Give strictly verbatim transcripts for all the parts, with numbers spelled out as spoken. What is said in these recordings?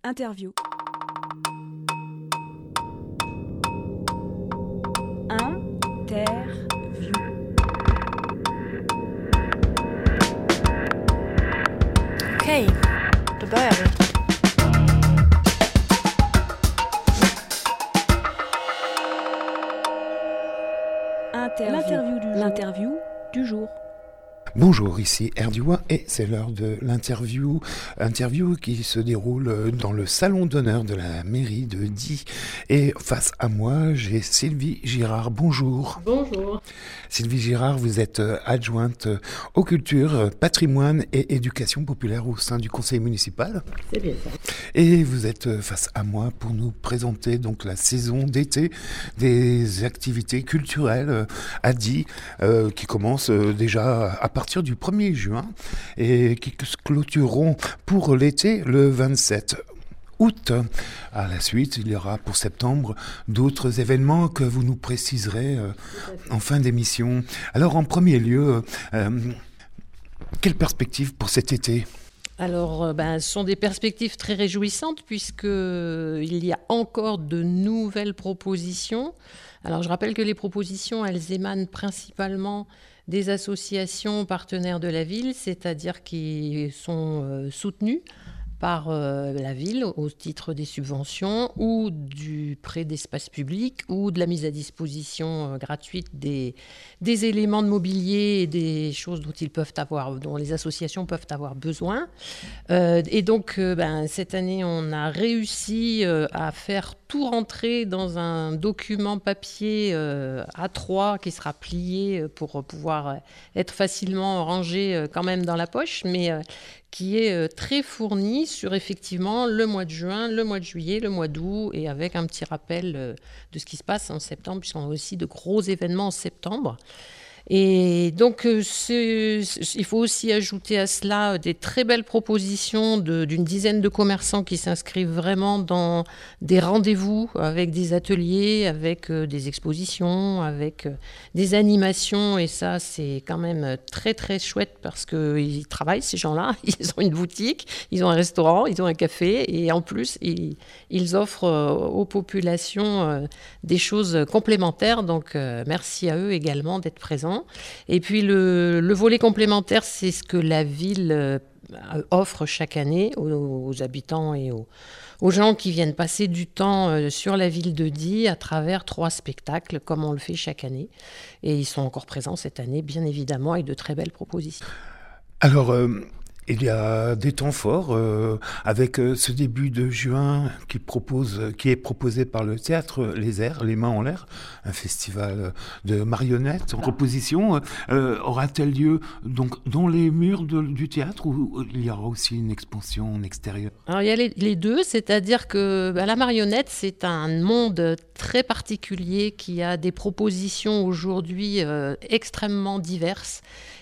Interview. Interview. Okej, då börjar vi. Interview. L'interview du jour. L'interview du jour. Bonjour, ici Erdiois et c'est l'heure de l'interview, interview qui se déroule dans le salon d'honneur de la mairie de Die. Et face à moi, j'ai Sylvie Girard. Bonjour. Bonjour. Sylvie Girard, vous êtes adjointe aux cultures, patrimoine et éducation populaire au sein du conseil municipal. C'est bien ça. Et vous êtes face à moi pour nous présenter donc la saison d'été des activités culturelles à Die, euh, qui commence déjà à partir du premier juin et qui se clôtureront pour l'été le vingt-sept août. À la suite, il y aura pour septembre d'autres événements que vous nous préciserez euh, en fin d'émission. Alors en premier lieu, euh, quelle perspective pour cet été ? Alors, ben, ce sont des perspectives très réjouissantes puisqu'il y a encore de nouvelles propositions. Alors, je rappelle que les propositions, elles émanent principalement des associations partenaires de la ville, c'est-à-dire qui sont euh, soutenues par euh, la ville au titre des subventions ou du prêt d'espace public ou de la mise à disposition euh, gratuite des, des éléments de mobilier et des choses dont ils peuvent avoir, dont les associations peuvent avoir besoin. Euh, et donc, euh, ben, cette année, on a réussi euh, à faire tout rentrer dans un document papier euh, A trois qui sera plié pour pouvoir être facilement rangé euh, quand même dans la poche, mais euh, qui est euh, très fourni sur effectivement le mois de juin, le mois de juillet, le mois d'août, et avec un petit rappel euh, de ce qui se passe en septembre, puisqu'on a aussi de gros événements en septembre. Et donc, euh, c'est, il faut aussi ajouter à cela des très belles propositions de, d'une dizaine de commerçants qui s'inscrivent vraiment dans des rendez-vous avec des ateliers, avec euh, des expositions, avec euh, des animations. Et ça, c'est quand même très, très chouette parce qu'ils travaillent, ces gens-là. Ils ont une boutique, ils ont un restaurant, ils ont un café. Et en plus, ils, ils offrent euh, aux populations euh, des choses complémentaires. Donc, euh, merci à eux également d'être présents. Et puis le, le volet complémentaire, c'est ce que la ville euh, offre chaque année aux, aux habitants et aux, aux gens qui viennent passer du temps euh, sur la ville de Die à travers trois spectacles, comme on le fait chaque année. Et ils sont encore présents cette année, bien évidemment, avec de très belles propositions. Alors, euh, il y a des temps forts euh, avec euh, ce début de juin qui, propose, qui est proposé par le théâtre Les Airs, Les Mains en l'air, un festival de marionnettes en proposition. Euh, aura-t-elle lieu donc dans les murs de, du théâtre ou il y aura aussi une expansion en extérieur ? Alors il y a les, les deux, c'est-à-dire que bah, la marionnette, c'est un monde très particulier qui a des propositions aujourd'hui euh, extrêmement diverses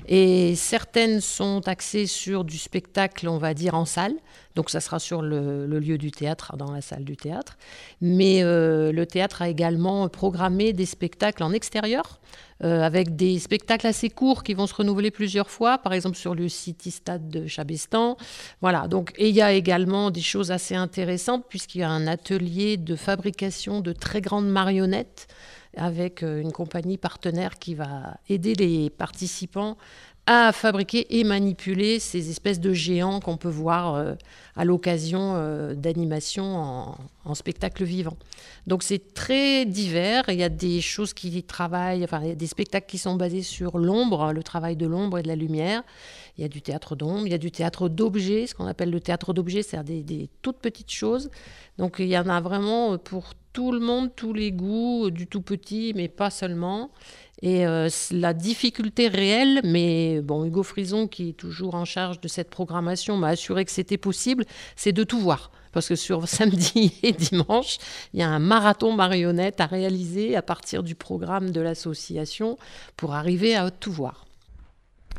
et certaines sont axées sur du spectacle, on va dire, en salle. Donc ça sera sur le, le lieu du théâtre, dans la salle du théâtre. Mais euh, le théâtre a également programmé des spectacles en extérieur, euh, avec des spectacles assez courts qui vont se renouveler plusieurs fois, par exemple sur le City Stade de Chabestan. Voilà, donc, et il y a également des choses assez intéressantes, puisqu'il y a un atelier de fabrication de très grandes marionnettes, avec une compagnie partenaire qui va aider les participants à fabriquer et manipuler ces espèces de géants qu'on peut voir euh, à l'occasion euh, d'animations en, en spectacle vivant. Donc c'est très divers, il y a des choses qui travaillent, enfin il y a des spectacles qui sont basés sur l'ombre, le travail de l'ombre et de la lumière. Il y a du théâtre d'ombre, il y a du théâtre d'objets, ce qu'on appelle le théâtre d'objets, c'est-à-dire des, des toutes petites choses. Donc il y en a vraiment pour tout le monde, tous les goûts, du tout petit, mais pas seulement. Et euh, la difficulté réelle, mais bon, Hugo Frison, qui est toujours en charge de cette programmation, m'a assuré que c'était possible, c'est de tout voir. Parce que sur samedi et dimanche, il y a un marathon marionnette à réaliser à partir du programme de l'association pour arriver à tout voir.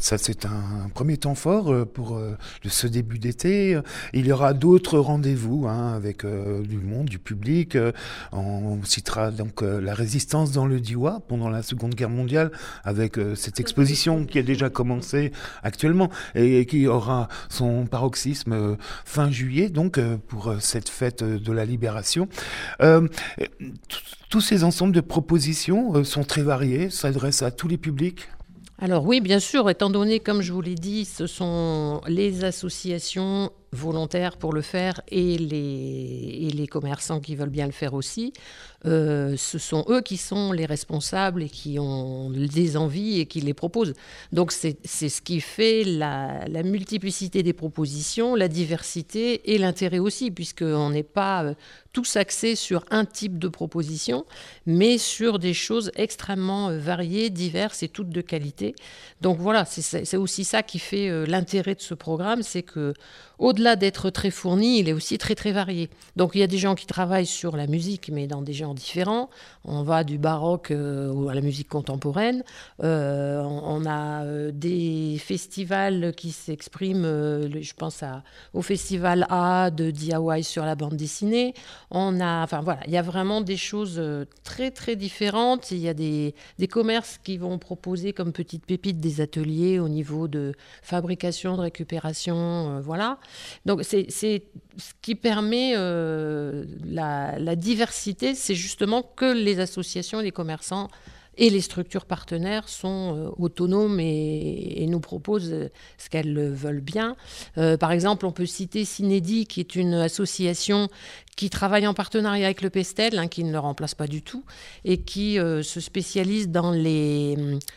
Ça, c'est un premier temps fort pour euh, ce début d'été. Il y aura d'autres rendez-vous hein, avec euh, du monde, du public. On citera donc euh, la résistance dans le Diois pendant la Seconde Guerre mondiale avec euh, cette exposition qui a déjà commencé actuellement et qui aura son paroxysme euh, fin juillet, donc euh, pour euh, cette fête de la Libération. Euh, tous ces ensembles de propositions euh, sont très variés, s'adressent à tous les publics. Alors oui, bien sûr, étant donné, comme je vous l'ai dit, ce sont les associations volontaires pour le faire et les, et les commerçants qui veulent bien le faire aussi. Euh, ce sont eux qui sont les responsables et qui ont des envies et qui les proposent. Donc c'est, c'est ce qui fait la, la multiplicité des propositions, la diversité et l'intérêt aussi, puisqu'on n'est pas euh, tous axés sur un type de proposition, mais sur des choses extrêmement euh, variées, diverses et toutes de qualité. Donc voilà, c'est, c'est aussi ça qui fait euh, l'intérêt de ce programme, c'est que au-delà d'être très fourni, il est aussi très très varié. Donc il y a des gens qui travaillent sur la musique, mais dans des genres différents. On va du baroque euh, à la musique contemporaine. Euh, on, on a euh, des festivals qui s'expriment, euh, je pense à, au festival A de D I Y sur la bande dessinée. On a, enfin voilà, il y a vraiment des choses très très différentes. Il y a des, des commerces qui vont proposer comme petites pépites des ateliers au niveau de fabrication, de récupération, euh, voilà. Donc c'est, c'est ce qui permet euh, la, la diversité, c'est justement que les associations, les commerçants et les structures partenaires sont euh, autonomes et, et nous proposent ce qu'elles veulent bien. Euh, par exemple, on peut citer Cinédi, qui est une association qui travaille en partenariat avec le Pestel, hein, qui ne le remplace pas du tout, et qui euh, se spécialise dans les,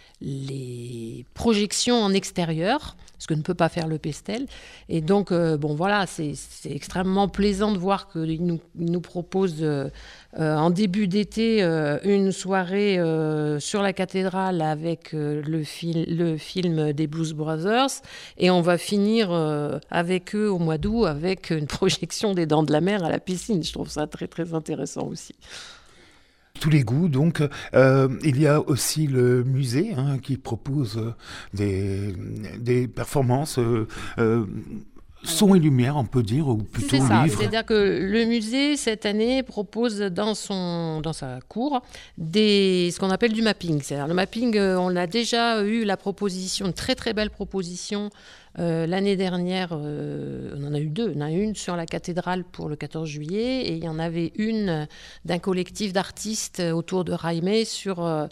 les projections en extérieur, ce que ne peut pas faire le Pestel. Et donc, euh, bon, voilà, c'est, c'est extrêmement plaisant de voir qu'il nous, il nous propose euh, euh, en début d'été euh, une soirée euh, sur la cathédrale avec euh, le, fil, le film des Blues Brothers, et on va finir euh, avec eux au mois d'août avec une projection des Dents de la Mer à la piscine. Je trouve ça très, très intéressant aussi. Tous les goûts, donc. Euh, il y a aussi le musée hein, qui propose des, des performances euh, euh, son et lumière, on peut dire, ou plutôt c'est ça. livre. C'est-à-dire que le musée, cette année, propose dans, son, dans sa cour des, ce qu'on appelle du mapping. C'est-à-dire le mapping, on a déjà eu la proposition, une très très belle proposition Euh, l'année dernière, euh, on en a eu deux. On en a une sur la cathédrale pour le quatorze juillet et il y en avait une d'un collectif d'artistes autour de Raimé sur euh,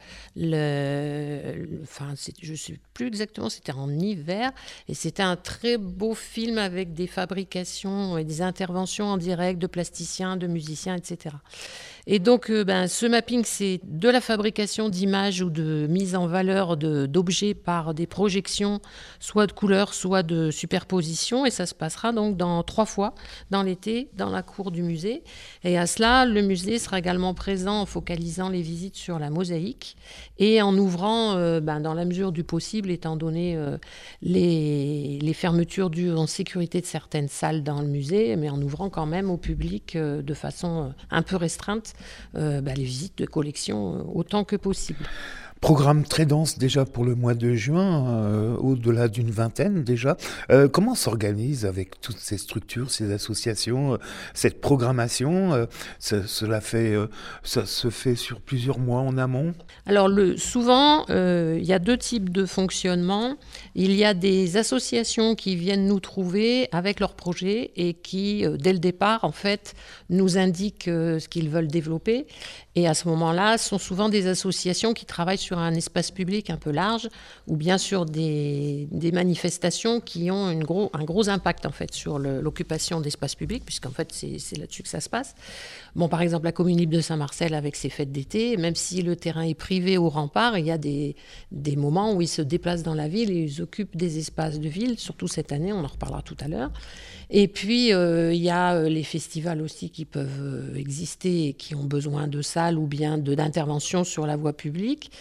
le... le enfin, c'est, je ne sais plus exactement, c'était en hiver. Et c'était un très beau film avec des fabrications et des interventions en direct de plasticiens, de musiciens, et cetera. Et donc, euh, ben, ce mapping, c'est de la fabrication d'images ou de mise en valeur de, d'objets par des projections, soit de couleurs, soit de superposition. Et ça se passera donc dans trois fois, dans l'été, dans la cour du musée. Et à cela, le musée sera également présent en focalisant les visites sur la mosaïque et en ouvrant, euh, ben, dans la mesure du possible, étant donné euh, les, les fermetures dues en sécurité de certaines salles dans le musée, mais en ouvrant quand même au public euh, de façon euh, un peu restreinte Euh, bah, les visites de collection euh, autant que possible. Programme très dense déjà pour le mois de juin, euh, au-delà d'une vingtaine déjà. Euh, comment s'organise avec toutes ces structures, ces associations, euh, cette programmation euh, ça, cela fait, euh, ça se fait sur plusieurs mois en amont? Alors le, souvent, euh, il y a deux types de fonctionnement. Il y a des associations qui viennent nous trouver avec leurs projets et qui, euh, dès le départ, en fait, nous indiquent euh, ce qu'ils veulent développer. Et à ce moment-là, ce sont souvent des associations qui travaillent sur un espace public un peu large ou bien sur des, des manifestations qui ont une gros, un gros impact en fait, sur le, l'occupation d'espaces publics, puisqu'en fait, c'est, c'est là-dessus que ça se passe. Bon, par exemple, la commune libre de Saint-Marcel avec ses fêtes d'été, même si le terrain est privé au rempart, il y a des, des moments où ils se déplacent dans la ville et ils occupent des espaces de ville, surtout cette année, on en reparlera tout à l'heure. Et puis, euh, il y a euh, les festivals aussi qui peuvent euh, exister et qui ont besoin de salles ou bien de, d'interventions sur la voie publique.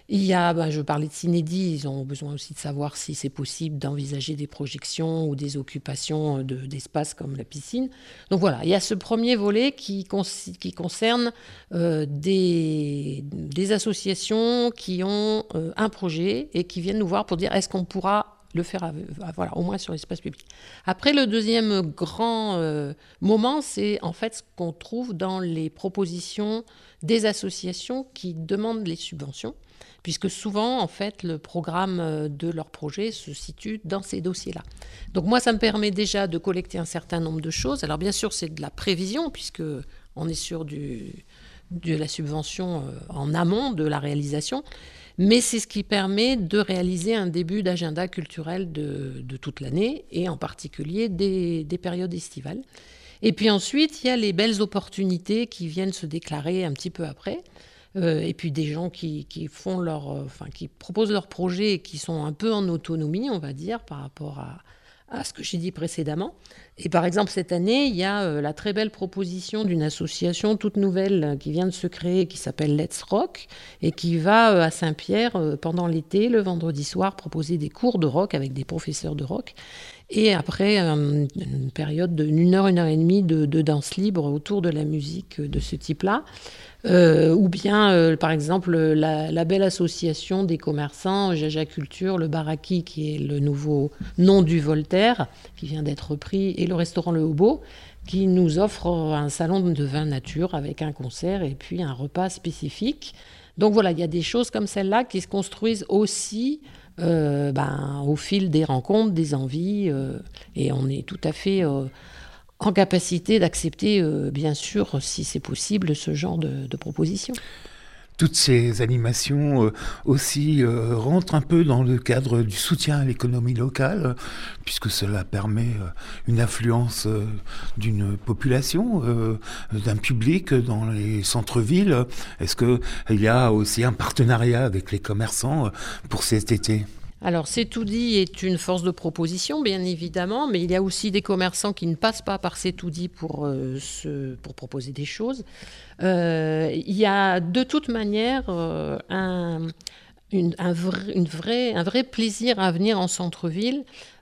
Il y a, ben, je parlais de Cinédi, ils ont besoin aussi de savoir si c'est possible d'envisager des projections ou des occupations de, d'espaces comme la piscine. Donc voilà, il y a ce premier volet qui, con, qui concerne euh, des, des associations qui ont euh, un projet et qui viennent nous voir pour dire est-ce qu'on pourra le faire à, à, voilà, au moins sur l'espace public. Après, le deuxième grand euh, moment, c'est en fait ce qu'on trouve dans les propositions des associations qui demandent les subventions, puisque souvent, en fait, le programme de leur projet se situe dans ces dossiers-là. Donc moi, ça me permet déjà de collecter un certain nombre de choses. Alors bien sûr, c'est de la prévision, puisqu'on est sur du, de la subvention en amont de la réalisation, mais c'est ce qui permet de réaliser un début d'agenda culturel de, de toute l'année, et en particulier des, des périodes estivales. Et puis ensuite, il y a les belles opportunités qui viennent se déclarer un petit peu après. Euh, et puis des gens qui, qui font leur, euh, enfin, qui proposent leurs projets et qui sont un peu en autonomie, on va dire, par rapport à, à ce que j'ai dit précédemment. Et par exemple, cette année, il y a euh, la très belle proposition d'une association toute nouvelle euh, qui vient de se créer, qui s'appelle Let's Rock, et qui va euh, à Saint-Pierre, euh, pendant l'été, le vendredi soir, proposer des cours de rock avec des professeurs de rock. Et après, euh, une période d'une heure, une heure et demie de, de danse libre autour de la musique de ce type-là. Euh, ou bien, euh, par exemple, la, la belle association des commerçants, Jaja Culture, le Baraki, qui est le nouveau nom du Voltaire, qui vient d'être repris, et le restaurant Le Hobo, qui nous offre un salon de vin nature avec un concert et puis un repas spécifique. Donc voilà, il y a des choses comme celle-là qui se construisent aussi euh, ben, au fil des rencontres, des envies, euh, et on est tout à fait... Euh, en capacité d'accepter, euh, bien sûr, si c'est possible, ce genre de, de propositions. Toutes ces animations euh, aussi euh, rentrent un peu dans le cadre du soutien à l'économie locale, euh, puisque cela permet euh, une influence euh, d'une population, euh, d'un public dans les centres-villes. Est-ce qu'il y a aussi un partenariat avec les commerçants euh, pour cet été ? Alors, C'est tout dit est une force de proposition, bien évidemment, mais il y a aussi des commerçants qui ne passent pas par C'est tout dit pour, euh, se, pour proposer des choses. Euh, il y a de toute manière euh, un, une, un, vrai, une vraie, un vrai plaisir à venir en centre-ville.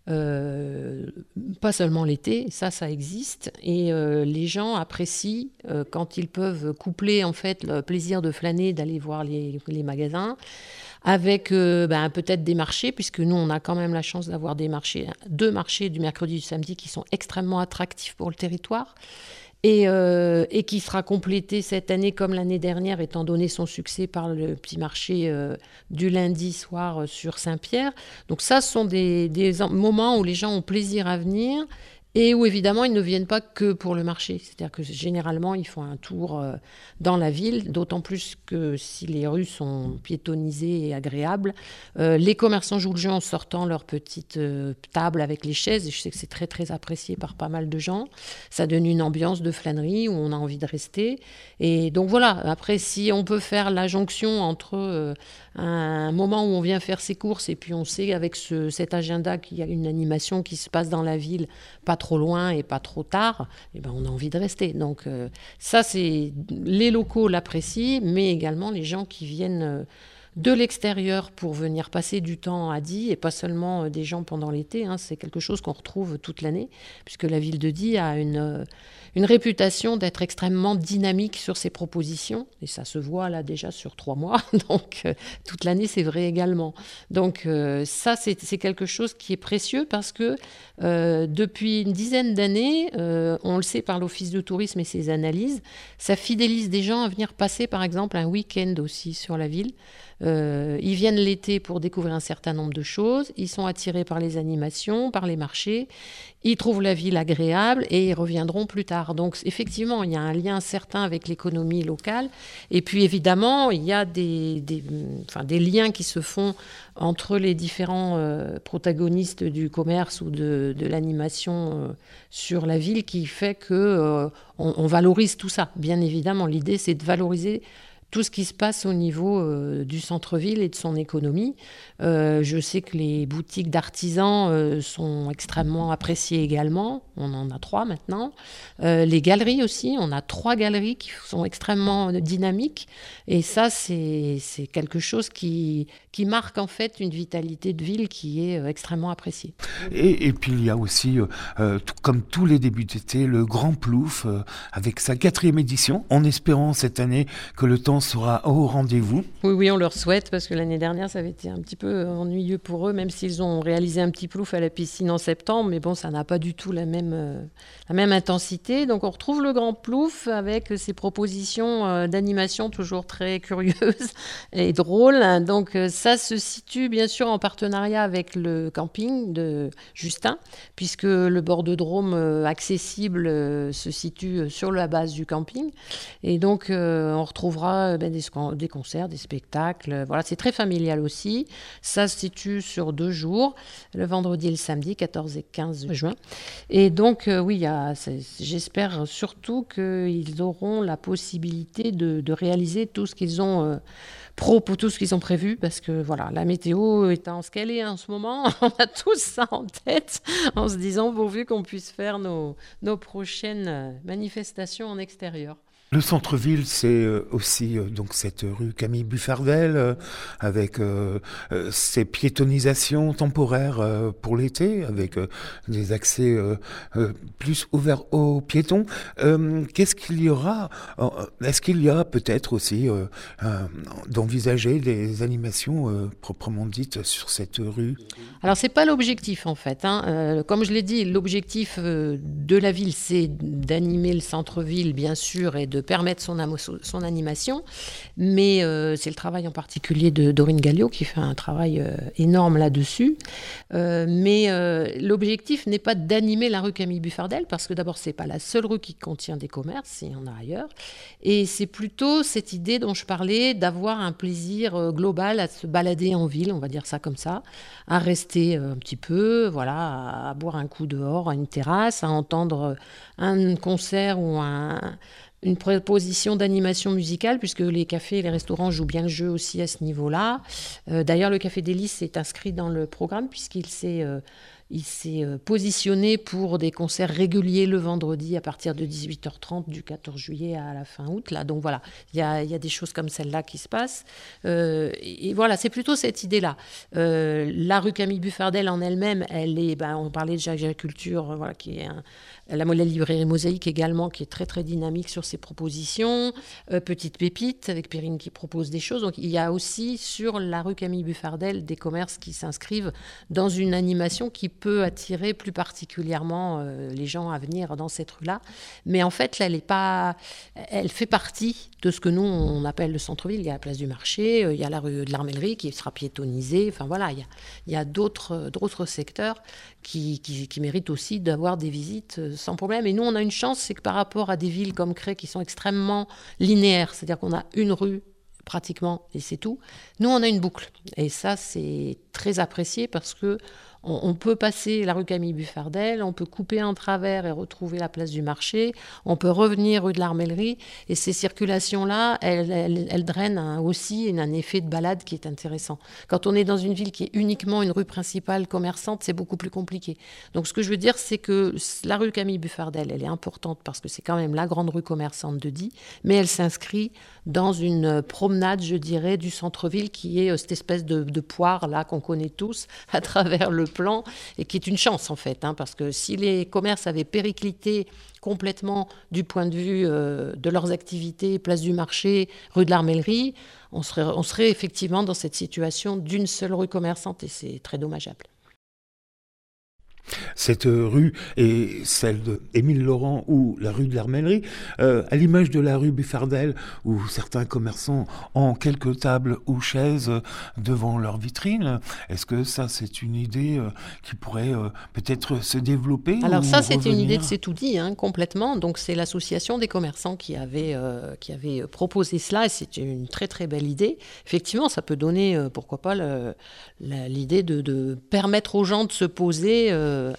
Euh, pas seulement l'été, ça, ça existe, et euh, les gens apprécient euh, quand ils peuvent coupler en fait le plaisir de flâner, d'aller voir les, les magasins, avec euh, ben, peut-être des marchés, puisque nous, on a quand même la chance d'avoir des marchés, deux marchés du mercredi et du samedi qui sont extrêmement attractifs pour le territoire, et, euh, et qui sera complété cette année comme l'année dernière, étant donné son succès, par le petit marché euh, du lundi soir euh, sur Saint-Pierre. Donc ça, ce sont des, des moments où les gens ont plaisir à venir, et où évidemment ils ne viennent pas que pour le marché. C'est-à-dire que généralement ils font un tour euh, dans la ville, d'autant plus que si les rues sont piétonnisées et agréables, euh, les commerçants jouent le jeu en sortant leur petite euh, table avec les chaises, et je sais que c'est très très apprécié par pas mal de gens. Ça donne une ambiance de flânerie où on a envie de rester. Et donc voilà, après si on peut faire la jonction entre euh, un moment où on vient faire ses courses et puis on sait avec ce, cet agenda qu'il y a une animation qui se passe dans la ville, pas trop loin et pas trop tard, eh ben on a envie de rester. Donc euh, ça, c'est les locaux l'apprécient, mais également les gens qui viennent euh, de l'extérieur pour venir passer du temps à Die, et pas seulement euh, des gens pendant l'été, hein, c'est quelque chose qu'on retrouve toute l'année, puisque la ville de Die a une, euh, une réputation d'être extrêmement dynamique sur ses propositions, et ça se voit là déjà sur trois mois, donc euh, toute l'année c'est vrai également. Donc euh, ça c'est, c'est quelque chose qui est précieux, parce que euh, depuis une dizaine d'années, euh, on le sait par l'Office de tourisme et ses analyses, ça fidélise des gens à venir passer par exemple un week-end aussi sur la ville. Euh, ils viennent l'été pour découvrir un certain nombre de choses, ils sont attirés par les animations, par les marchés, ils trouvent la ville agréable et ils reviendront plus tard. Donc effectivement, il y a un lien certain avec l'économie locale, et puis évidemment, il y a des, des, enfin, des liens qui se font entre les différents euh, protagonistes du commerce ou de, de l'animation euh, sur la ville, qui fait qu'on euh, on valorise tout ça. Bien évidemment, l'idée c'est de valoriser tout ce qui se passe au niveau euh, du centre-ville et de son économie. Euh, je sais que les boutiques d'artisans euh, sont extrêmement appréciées également. On en a trois maintenant. Euh, les galeries aussi, on a trois galeries qui sont extrêmement dynamiques. Et ça, c'est, c'est quelque chose qui, qui marque en fait une vitalité de ville qui est euh, extrêmement appréciée. Et, et puis il y a aussi, euh, tout, comme tous les débuts d'été, le Grand Plouf euh, avec sa quatrième édition, en espérant cette année que le temps sera au rendez-vous. Oui, oui, on leur souhaite, parce que l'année dernière, ça avait été un petit peu ennuyeux pour eux, même s'ils ont réalisé un petit plouf à la piscine en septembre, mais bon, ça n'a pas du tout la même, euh, la même intensité. Donc on retrouve le Grand Plouf avec ses propositions euh, d'animation toujours très curieuses et drôles. Donc euh, ça se situe bien sûr en partenariat avec le camping de Justin, puisque le bordodrome euh, accessible euh, se situe sur la base du camping. Et donc euh, on retrouvera ben, des, des concerts, des spectacles. Voilà, c'est très familial aussi. Ça se situe sur deux jours, le vendredi et le samedi, quatorze et quinze juin. Et donc, euh, oui, il y a, j'espère surtout qu'ils auront la possibilité de, de réaliser tout ce qu'ils ont euh, pro pour tout ce qu'ils ont prévu, parce que voilà, la météo étant ce qu'elle est en ce moment, on a tous ça en tête, en se disant pourvu qu'on puisse faire nos, nos prochaines manifestations en extérieur. Le centre-ville, c'est aussi euh, donc cette rue Camille Buffardel euh, avec euh, euh, ces piétonisations temporaires euh, pour l'été, avec euh, des accès euh, euh, plus ouverts aux piétons. Euh, qu'est-ce qu'il y aura euh, Est-ce qu'il y a peut-être aussi euh, euh, d'envisager des animations euh, proprement dites sur cette rue ? Alors, c'est pas l'objectif en fait. Hein. Euh, comme je l'ai dit, l'objectif euh, de la ville, c'est d'animer le centre-ville, bien sûr, et de permettre son, amo- son animation. Mais euh, c'est le travail en particulier de Dorine Galliot qui fait un travail euh, énorme là-dessus. Euh, mais euh, l'objectif n'est pas d'animer la rue Camille Buffardel, parce que d'abord, c'est pas la seule rue qui contient des commerces, il y en a ailleurs. Et c'est plutôt cette idée dont je parlais, d'avoir un plaisir euh, global à se balader en ville, on va dire ça comme ça, à rester un petit peu, voilà, à boire un coup dehors, à une terrasse, à entendre un concert ou un, une proposition d'animation musicale, puisque les cafés et les restaurants jouent bien le jeu aussi à ce niveau-là. Euh, d'ailleurs, le Café Délices est inscrit dans le programme, puisqu'il s'est... Euh, Il s'est positionné pour des concerts réguliers le vendredi à partir de dix-huit heures trente du quatorze juillet à la fin août. Là. Donc voilà, il y a, y a des choses comme celle-là qui se passent. Euh, et, et voilà, c'est plutôt cette idée-là. Euh, la rue Camille Buffardel en elle-même, elle est, ben, on parlait de Jacques Culture, voilà, qui est un, la, la librairie Mosaïque également, qui est très très dynamique sur ses propositions. Euh, Petite Pépite, avec Perrine qui propose des choses. Donc il y a aussi sur la rue Camille Buffardel des commerces qui s'inscrivent dans une animation qui peut attirer plus particulièrement euh, les gens à venir dans cette rue-là. Mais en fait, là, elle est pas, elle fait partie de ce que nous, on appelle le centre-ville. Il y a la place du marché, euh, il y a la rue de l'Armellerie qui sera piétonnisée. Enfin voilà, il y a, il y a d'autres, d'autres secteurs qui, qui, qui méritent aussi d'avoir des visites sans problème. Et nous, on a une chance, c'est que par rapport à des villes comme Cré qui sont extrêmement linéaires, c'est-à-dire qu'on a une rue pratiquement et c'est tout, nous, on a une boucle. Et ça, c'est très apprécié parce que on peut passer la rue Camille Buffardel, on peut couper en travers et retrouver la place du marché, on peut revenir rue de l'Armellerie, et ces circulations-là, elles, elles, elles drainent un, aussi un effet de balade qui est intéressant. Quand on est dans une ville qui est uniquement une rue principale commerçante, c'est beaucoup plus compliqué. Donc ce que je veux dire, c'est que la rue Camille Buffardel, elle est importante parce que c'est quand même la grande rue commerçante de Die, mais elle s'inscrit dans une promenade, je dirais, du centre-ville qui est cette espèce de, de poire là qu'on connaît tous à travers le plan et qui est une chance en fait, hein, parce que si les commerces avaient périclité complètement du point de vue euh, de leurs activités, place du marché, rue de l'Armellerie, on serait, on serait effectivement dans cette situation d'une seule rue commerçante et c'est très dommageable. Cette rue est celle de Émile Laurent ou la rue de l'Armellerie, euh, à l'image de la rue Buffardel où certains commerçants ont quelques tables ou chaises devant leur vitrine. Est-ce que ça, c'est une idée euh, qui pourrait euh, peut-être se développer? Alors ça, c'est revenir une idée de C'est tout dit, hein, complètement. Donc c'est l'association des commerçants qui avait, euh, qui avait proposé cela et c'est une très très belle idée. Effectivement, ça peut donner, euh, pourquoi pas, le, la, l'idée de, de permettre aux gens de se poser euh,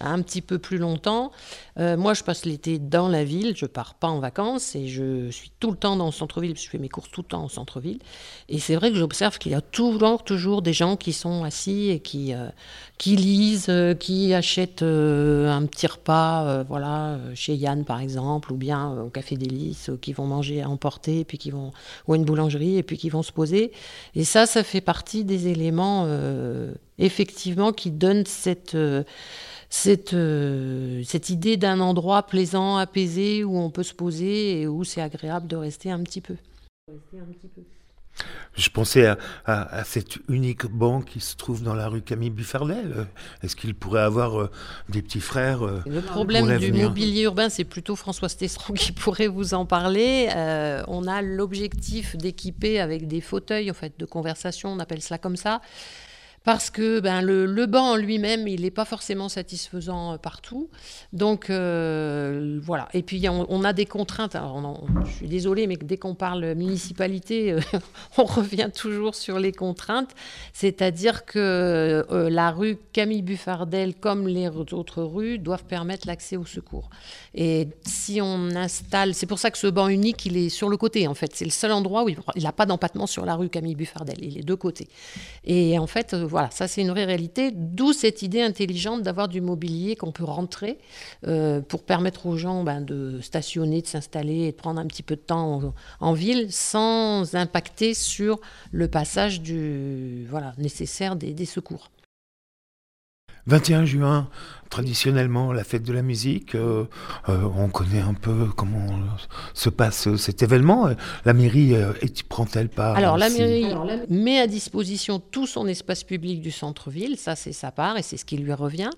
un petit peu plus longtemps. Euh, moi, je passe l'été dans la ville, je pars pas en vacances et je suis tout le temps dans le centre-ville, parce que je fais mes courses tout le temps au centre-ville. Et c'est vrai que j'observe qu'il y a toujours, toujours des gens qui sont assis et qui, euh, qui lisent, euh, qui achètent euh, un petit repas, euh, voilà, chez Yann par exemple, ou bien euh, au Café Délices, euh, qui vont manger à emporter, puis qui vont, ou à une boulangerie, et puis qui vont se poser. Et ça, ça fait partie des éléments, euh, effectivement, qui donnent cette... Euh, Cette, euh, cette idée d'un endroit plaisant, apaisé, où on peut se poser et où c'est agréable de rester un petit peu. Rester un petit peu. Je pensais à, à, à cet unique banc qui se trouve dans la rue Camille Buffardel. Est-ce qu'il pourrait avoir euh, des petits frères euh, Le problème du mobilier urbain, c'est plutôt Françoise Tesseron qui pourrait vous en parler. Euh, on a l'objectif d'équiper avec des fauteuils en fait, de conversation, on appelle cela comme ça. Parce que ben, le, le banc en lui-même, il n'est pas forcément satisfaisant euh, partout. Donc, euh, voilà. Et puis, on, on a des contraintes. Alors, on en, je suis désolée, mais dès qu'on parle municipalité, euh, on revient toujours sur les contraintes. C'est-à-dire que euh, la rue Camille Buffardel, comme les autres rues, doivent permettre l'accès au secours. Et si on installe... C'est pour ça que ce banc unique, il est sur le côté, en fait. C'est le seul endroit où il n'a pas d'empattement sur la rue Camille Buffardel. Il est deux côtés. Et en fait... Voilà, ça c'est une vraie réalité, d'où cette idée intelligente d'avoir du mobilier qu'on peut rentrer euh, pour permettre aux gens ben, de stationner, de s'installer et de prendre un petit peu de temps en, en ville sans impacter sur le passage du, voilà, nécessaire des, des secours. vingt et un juin, traditionnellement, la fête de la musique. Euh, euh, on connaît un peu comment se passe cet événement. La mairie, euh, prend-elle part Alors, la aussi mairie Alors, la... met à disposition tout son espace public du centre-ville. Ça, c'est sa part et c'est ce qui lui revient.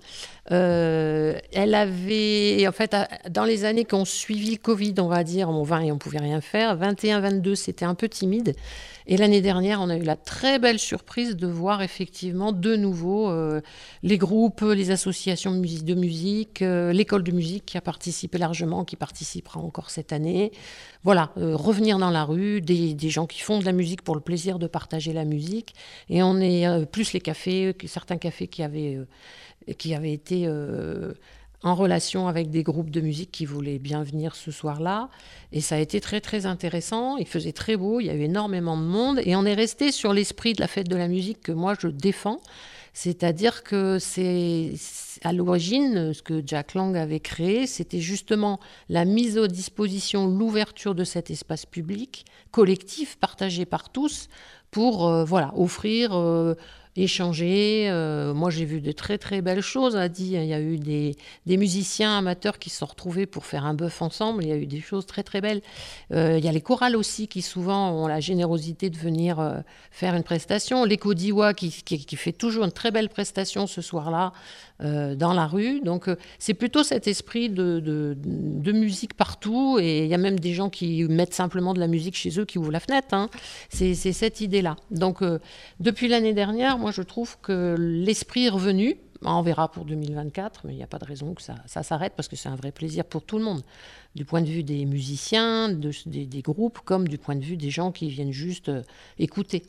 Euh, elle avait, en fait, dans les années qui ont suivi le Covid, on va dire, on vint et on ne pouvait rien faire. vingt et un vingt-deux, c'était un peu timide. Et l'année dernière, on a eu la très belle surprise de voir effectivement de nouveau euh, les groupes, les associations de musique, euh, l'école de musique qui a participé largement, qui participera encore cette année. Voilà, euh, revenir dans la rue, des, des gens qui font de la musique pour le plaisir de partager la musique. Et on est euh, plus les cafés, certains cafés qui avaient, euh, qui avaient été... Euh, en relation avec des groupes de musique qui voulaient bien venir ce soir-là. Et ça a été très, très intéressant. Il faisait très beau, il y a eu énormément de monde. Et on est resté sur l'esprit de la fête de la musique que moi, je défends. C'est-à-dire que c'est, à l'origine, ce que Jack Lang avait créé, c'était justement la mise à disposition, l'ouverture de cet espace public, collectif, partagé par tous, pour euh, voilà, offrir... Euh, échanger. Euh, moi, j'ai vu de très, très belles choses. A dit, il y a eu des, des musiciens amateurs qui se sont retrouvés pour faire un bœuf ensemble. Il y a eu des choses très, très belles. Euh, il y a les chorales aussi qui, souvent, ont la générosité de venir euh, faire une prestation. L'Écho d'Iwa qui, qui, qui fait toujours une très belle prestation ce soir-là euh, dans la rue. Donc, euh, c'est plutôt cet esprit de, de, de musique partout. Et il y a même des gens qui mettent simplement de la musique chez eux, qui ouvrent la fenêtre. Hein. C'est, c'est cette idée-là. Donc, euh, depuis l'année dernière, moi, je trouve que l'esprit est revenu. On verra pour deux mille vingt-quatre, mais il n'y a pas de raison que ça, ça s'arrête parce que c'est un vrai plaisir pour tout le monde. Du point de vue des musiciens, de, des, des groupes, comme du point de vue des gens qui viennent juste euh, écouter.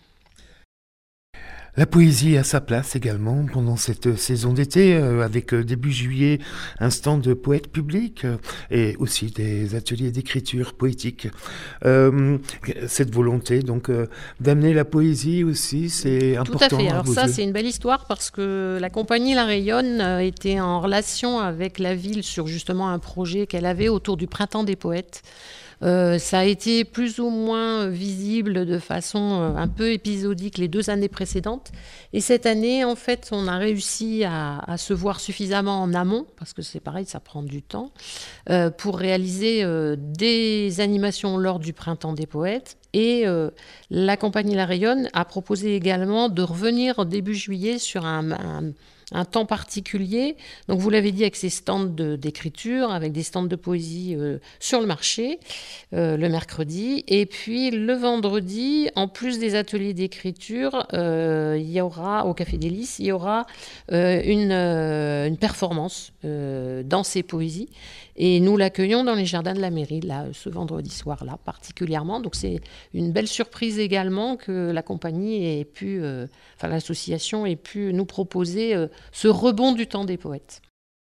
La poésie a sa place également pendant cette saison d'été, euh, avec euh, début juillet un stand de poètes publics euh, et aussi des ateliers d'écriture poétique. Euh, cette volonté donc euh, d'amener la poésie aussi, c'est important. Tout à fait. Alors ça, yeux. C'est une belle histoire parce que la compagnie La Rayonne euh, était en relation avec la ville sur justement un projet qu'elle avait autour du Printemps des poètes. Euh, ça a été plus ou moins visible de façon euh, un peu épisodique les deux années précédentes. Et cette année, en fait, on a réussi à, à se voir suffisamment en amont, parce que c'est pareil, ça prend du temps, euh, pour réaliser euh, des animations lors du Printemps des poètes. Et euh, la compagnie La Rayonne a proposé également de revenir début juillet sur un... un un temps particulier. Donc, vous l'avez dit, avec ces stands de, d'écriture, avec des stands de poésie euh, sur le marché, euh, le mercredi. Et puis, le vendredi, en plus des ateliers d'écriture, euh, il y aura, au Café Délices, il y aura euh, une, euh, une performance euh, dans ces poésies. Et nous l'accueillons dans les jardins de la mairie, là, ce vendredi soir-là, particulièrement. Donc, c'est une belle surprise également que la compagnie ait pu, euh, enfin, l'association ait pu nous proposer euh, ce rebond du temps des poètes.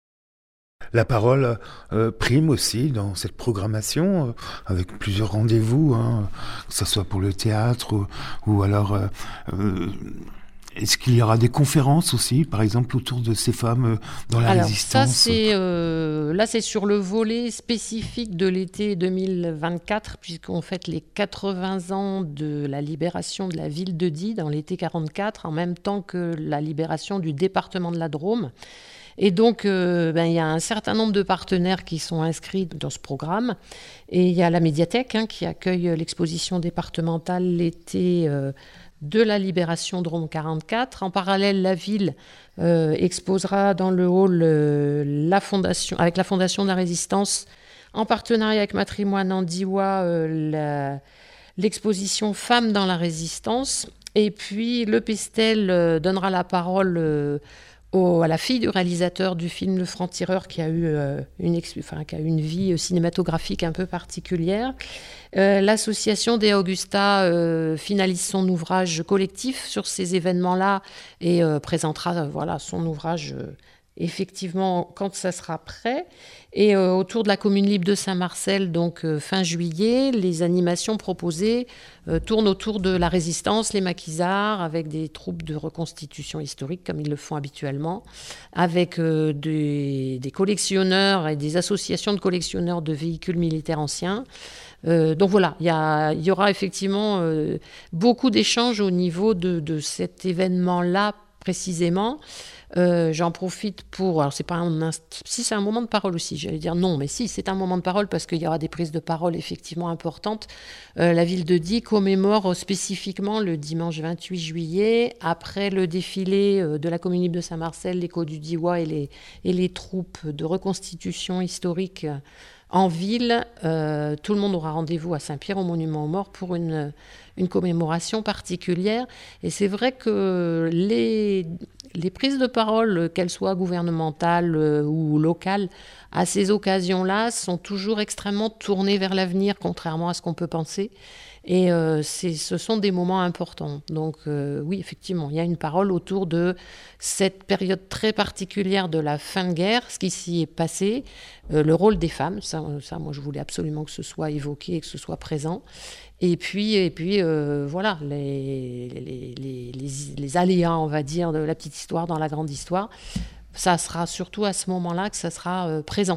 La parole euh, prime aussi dans cette programmation, euh, avec plusieurs rendez-vous, hein, que ce soit pour le théâtre ou, ou alors... Euh, euh, Est-ce qu'il y aura des conférences aussi, par exemple, autour de ces femmes euh, dans la Alors, résistance ? ça, c'est, euh, là, c'est sur le volet spécifique de l'été deux mille vingt-quatre, puisqu'on fête les quatre-vingts ans de la libération de la ville de Die dans l'été quarante-quatre, en même temps que la libération du département de la Drôme. Et donc, euh, ben, il y a un certain nombre de partenaires qui sont inscrits dans ce programme. Et il y a la médiathèque hein, qui accueille l'exposition départementale l'été euh, de la libération Drôme quarante-quatre. En parallèle, la ville euh, exposera dans le hall euh, la fondation, avec la Fondation de la Résistance, en partenariat avec Matrimoine en Diois, euh, la, l'exposition Femmes dans la Résistance. Et puis, le Pestel euh, donnera la parole euh, Au, à la fille du réalisateur du film Le Franc-Tireur qui a eu, euh, une, enfin, qui a eu une vie cinématographique un peu particulière. Euh, l'association des Augusta euh, finalise son ouvrage collectif sur ces événements-là et euh, présentera euh, voilà, son ouvrage euh, effectivement quand ça sera prêt. Et euh, autour de la commune libre de Saint-Marcel, donc euh, fin juillet, les animations proposées euh, tournent autour de la résistance, les maquisards, avec des troupes de reconstitution historique, comme ils le font habituellement, avec euh, des, des collectionneurs et des associations de collectionneurs de véhicules militaires anciens. Euh, donc voilà, il y, y aura effectivement euh, beaucoup d'échanges au niveau de, de cet événement-là précisément. Euh, j'en profite pour... Alors, c'est pas un inst... Si, c'est un moment de parole aussi. J'allais dire non, mais si, c'est un moment de parole parce qu'il y aura des prises de parole effectivement importantes. Euh, la ville de Die commémore spécifiquement le dimanche vingt-huit juillet, après le défilé de la commune libre de Saint-Marcel, l'écho du Diois et les, et les troupes de reconstitution historique en ville. Euh, tout le monde aura rendez-vous à Saint-Pierre, au Monument aux Morts, pour une, une commémoration particulière. Et c'est vrai que les... Les prises de parole, qu'elles soient gouvernementales ou locales, à ces occasions-là, sont toujours extrêmement tournées vers l'avenir, contrairement à ce qu'on peut penser. Et euh, c'est, ce sont des moments importants. Donc euh, oui, effectivement, il y a une parole autour de cette période très particulière de la fin de guerre, ce qui s'y est passé, euh, le rôle des femmes. Ça, ça, moi, je voulais absolument que ce soit évoqué et que ce soit présent. Et puis, et puis euh, voilà, les, les, les, les, les aléas, on va dire, de la petite histoire dans la grande histoire. Ça sera surtout à ce moment-là que ça sera euh, présent.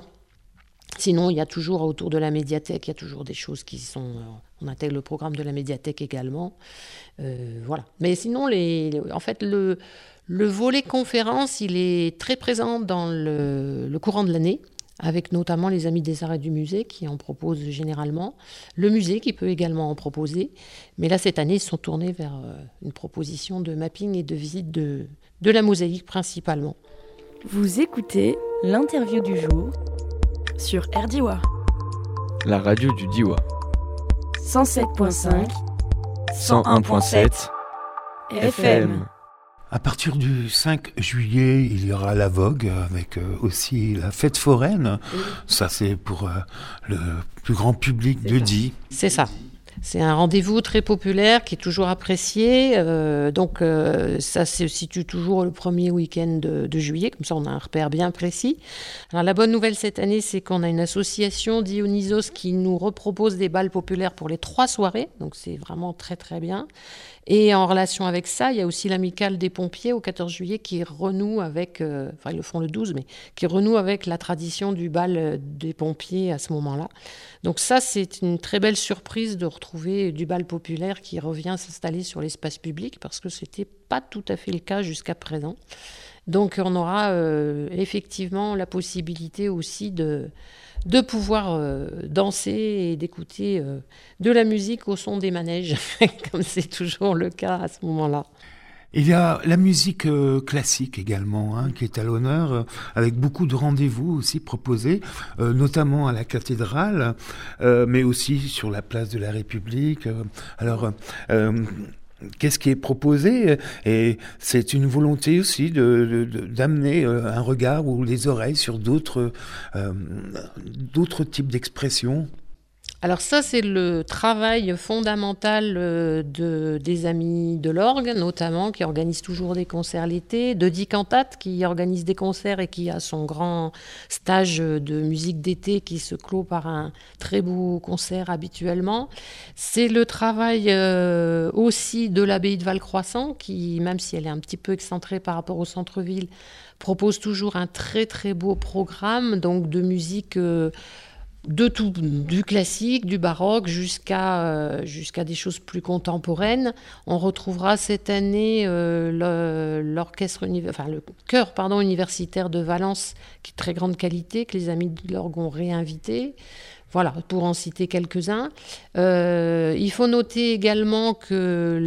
Sinon, il y a toujours autour de la médiathèque, il y a toujours des choses qui sont... Euh, on intègre le programme de la médiathèque également. Euh, voilà. Mais sinon, les, les, en fait, le, le volet conférence, il est très présent dans le, le courant de l'année, avec notamment les Amis des Arts et du Musée qui en proposent généralement, le musée qui peut également en proposer. Mais là, cette année, ils sont tournés vers une proposition de mapping et de visite de, de la mosaïque principalement. Vous écoutez l'interview du jour sur R Diois. La radio du Diois. cent sept virgule cinq, cent un virgule sept F M. À partir du cinq juillet, il y aura la Vogue avec euh, aussi la fête foraine. Oui. Ça, c'est pour euh, le plus grand public c'est de Die. C'est ça. C'est un rendez-vous très populaire qui est toujours apprécié. Euh, donc, euh, ça se situe toujours le premier week-end de, de juillet. Comme ça, on a un repère bien précis. Alors, la bonne nouvelle cette année, c'est qu'on a une association Dionysos qui nous repropose des bals populaires pour les trois soirées. Donc, c'est vraiment très, très bien. Et en relation avec ça, il y a aussi l'amicale des pompiers au quatorze juillet qui renoue avec, euh, enfin ils le font le douze, mais qui renoue avec la tradition du bal des pompiers à ce moment-là. Donc ça, c'est une très belle surprise de retrouver du bal populaire qui revient s'installer sur l'espace public parce que c'était pas tout à fait le cas jusqu'à présent. Donc on aura euh, effectivement la possibilité aussi de... de pouvoir euh, danser et d'écouter euh, de la musique au son des manèges, comme c'est toujours le cas à ce moment-là. Il y a la musique euh, classique également, hein, qui est à l'honneur, euh, avec beaucoup de rendez-vous aussi proposés, euh, notamment à la cathédrale, euh, mais aussi sur la place de la République. Euh, alors... Euh, Qu'est-ce qui est proposé ? Et c'est une volonté aussi de, de, d'amener un regard ou les oreilles sur d'autres, euh, d'autres types d'expressions. Alors ça, c'est le travail fondamental euh, de, des Amis de l'Orgue, notamment, qui organisent toujours des concerts l'été, de Die Cantate, qui organise des concerts et qui a son grand stage de musique d'été qui se clôt par un très beau concert habituellement. C'est le travail euh, aussi de l'abbaye de Valcroissant, qui, même si elle est un petit peu excentrée par rapport au centre-ville, propose toujours un très très beau programme, donc de musique... Euh, de tout, du classique, du baroque, jusqu'à, euh, jusqu'à des choses plus contemporaines. On retrouvera cette année euh, le, l'orchestre, enfin, le chœur pardon, universitaire de Valence, qui est de très grande qualité, que les Amis de l'Orgue ont réinvité. Voilà, pour en citer quelques-uns. Euh, il faut noter également que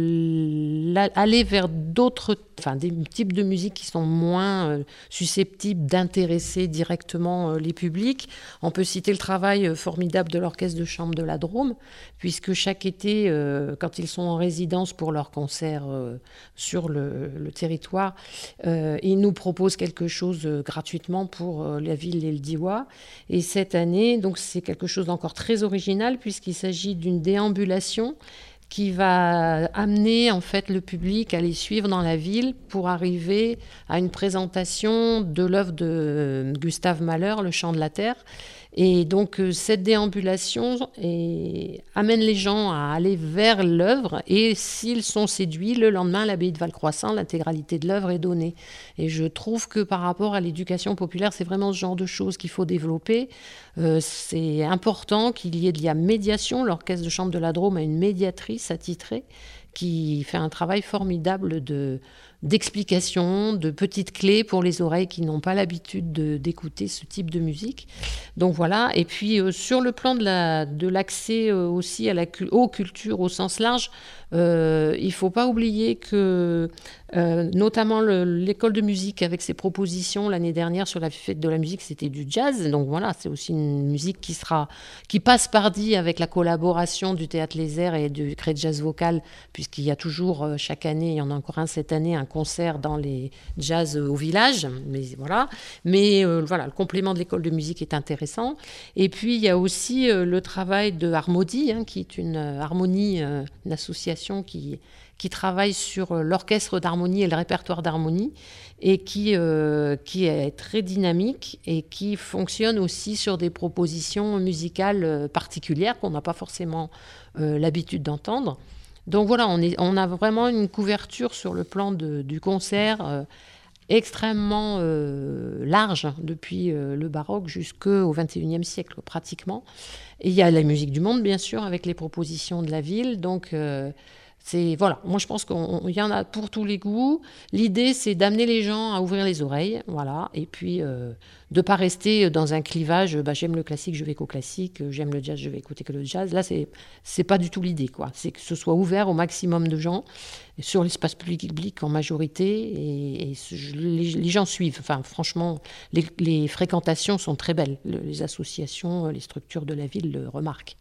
la, aller vers d'autres, enfin des types de musique qui sont moins euh, susceptibles d'intéresser directement euh, les publics. On peut citer le travail euh, formidable de l'orchestre de chambre de la Drôme, puisque chaque été, euh, quand ils sont en résidence pour leurs concerts euh, sur le, le territoire, euh, ils nous proposent quelque chose euh, gratuitement pour euh, la ville et le Diois. Et cette année, donc c'est quelque chose d'encore très original, puisqu'il s'agit d'une déambulation qui va amener en fait le public à les suivre dans la ville pour arriver à une présentation de l'œuvre de Gustave Mahler, Le Chant de la Terre. Et donc cette déambulation est... amène les gens à aller vers l'œuvre, et s'ils sont séduits, le lendemain à l'abbaye de Valcroissant, l'intégralité de l'œuvre est donnée. Et je trouve que par rapport à l'éducation populaire, c'est vraiment ce genre de choses qu'il faut développer. Euh, c'est important qu'il y ait de la médiation. L'orchestre de chambre de la Drôme a une médiatrice attitrée qui fait un travail formidable de, d'explication, de petites clés pour les oreilles qui n'ont pas l'habitude de, d'écouter ce type de musique. Donc voilà. Et puis euh, sur le plan de, la, de l'accès euh, aussi à la, aux cultures au sens large, euh, il ne faut pas oublier que euh, notamment le, l'école de musique avec ses propositions l'année dernière sur la fête de la musique, c'était du jazz. Donc voilà, c'est aussi une musique qui, sera, qui passe par dit avec la collaboration du Théâtre Les Airs et du Cré de Jazz Vocal, puisqu'il y a toujours euh, chaque année, il y en a encore un cette année, un concert dans les jazz au village. Mais voilà, mais euh, voilà, le complément de l'école de musique est intéressant. Et puis il y a aussi euh, le travail de Harmodie, hein, qui est une euh, harmonie, euh, une association qui qui travaille sur l'orchestre d'harmonie et le répertoire d'harmonie, et qui, euh, qui est très dynamique et qui fonctionne aussi sur des propositions musicales particulières qu'on n'a pas forcément euh, l'habitude d'entendre. Donc voilà, on, est, on a vraiment une couverture sur le plan de, du concert euh, extrêmement euh, large, depuis euh, le baroque jusqu'au vingt et unième siècle, pratiquement. Et il y a la musique du monde, bien sûr, avec les propositions de la ville. Donc... Euh, C'est, voilà, moi je pense qu'il y en a pour tous les goûts. L'idée, c'est d'amener les gens à ouvrir les oreilles, voilà, et puis euh, de ne pas rester dans un clivage, bah, j'aime le classique, je vais qu'au classique, j'aime le jazz, je vais écouter que le jazz. Là, c'est, c'est pas du tout l'idée, quoi. C'est que ce soit ouvert au maximum de gens, sur l'espace public en majorité, et, et les, les gens suivent. Enfin, franchement, les, les fréquentations sont très belles. Le, les associations, les structures de la ville le remarquent.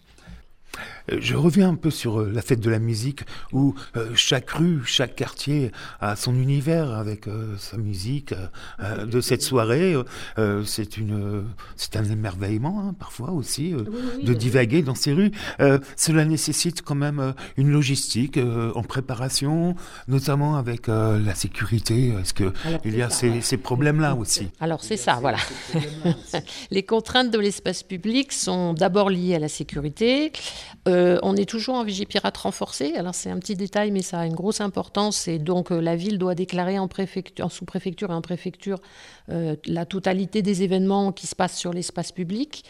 Je reviens un peu sur la fête de la musique, où euh, chaque rue, chaque quartier a son univers avec euh, sa musique euh, de cette soirée. Euh, c'est, une, c'est un émerveillement, hein, parfois aussi, euh, oui, oui, de oui. divaguer dans ces rues. Euh, cela nécessite quand même euh, une logistique euh, en préparation, notamment avec euh, la sécurité. Est-ce qu'il y a ça, ces, ouais. ces problèmes-là aussi ? Alors c'est ça, voilà. Les contraintes de l'espace public sont d'abord liées à la sécurité. Euh, on est toujours en Vigipirate renforcée. Alors c'est un petit détail, mais ça a une grosse importance. Et donc euh, la ville doit déclarer en, préfecture, en sous-préfecture et en préfecture euh, la totalité des événements qui se passent sur l'espace public.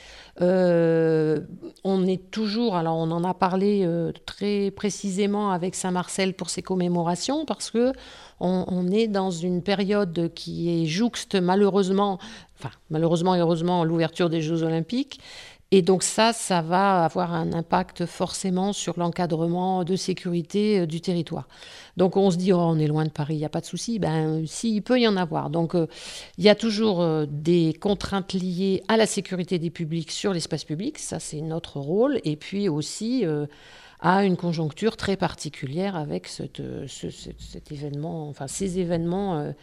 Euh, on est toujours, alors on en a parlé euh, très précisément avec Saint-Marcel pour ses commémorations, parce que on, on est dans une période qui est jouxte malheureusement, enfin malheureusement et heureusement l'ouverture des Jeux Olympiques. Et donc ça, ça va avoir un impact forcément sur l'encadrement de sécurité du territoire. Donc on se dit, oh, on est loin de Paris, il n'y a pas de souci. Ben si, il peut y en avoir. Donc euh, il y a toujours euh, des contraintes liées à la sécurité des publics sur l'espace public, ça c'est notre rôle. Et puis aussi euh, à une conjoncture très particulière avec cette, ce, cet, cet événement, enfin ces événements euh,